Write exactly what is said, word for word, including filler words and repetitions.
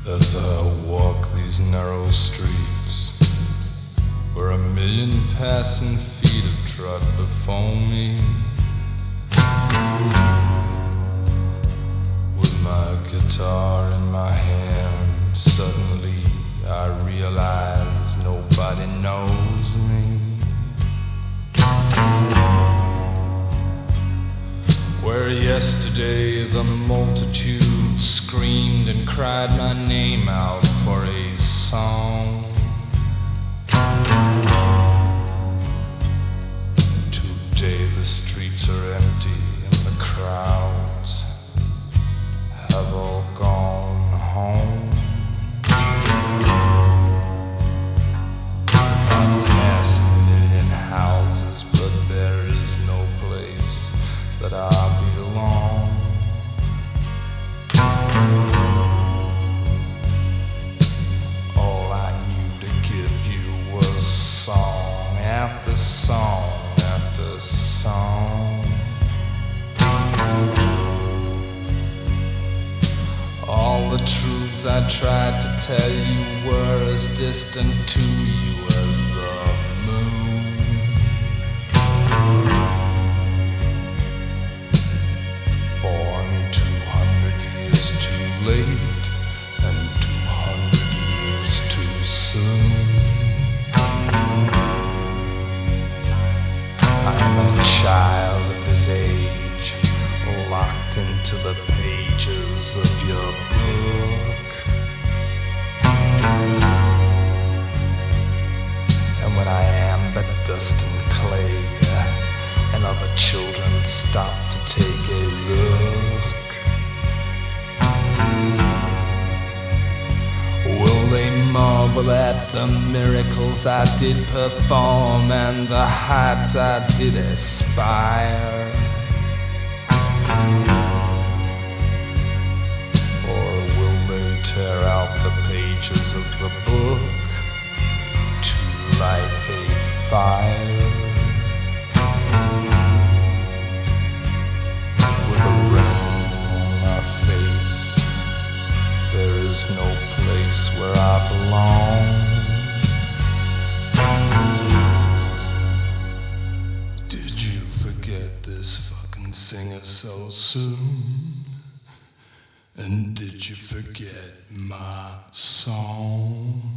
As I walk these narrow streets, where a million passing feet have trod before me, with my guitar in my hand, suddenly I realize nobody knows me. Where yesterday the multitude screamed and cried my name out for a song, today the streets are empty and the crowds have all gone home. I pass a million houses, but there is no place that I belong. All I knew to give you was song after song after song. All the truths I tried to tell you were as distant to you as the moon. Born two hundred years too late and two hundred years too soon. I'm a child of this age, locked into the pages of your book. And when I am but dust and clay, and other children stop to take a look, will they marvel at the miracles I did perform and the heights I did aspire? Or will they tear out the pages of the book to light a fire? With the rain on my face, there is no place where I belong. Did you forget this fucking singer so soon? And did you forget my song?